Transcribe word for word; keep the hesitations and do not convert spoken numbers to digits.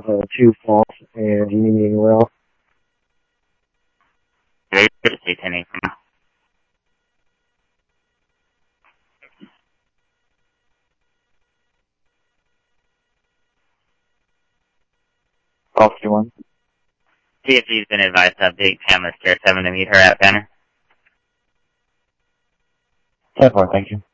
uh, two false and meaning well. Very good to say ten eight from now. False two one. C F G's been advised to update Pamela Stair seven to meet her at Banner. ten four, thank you.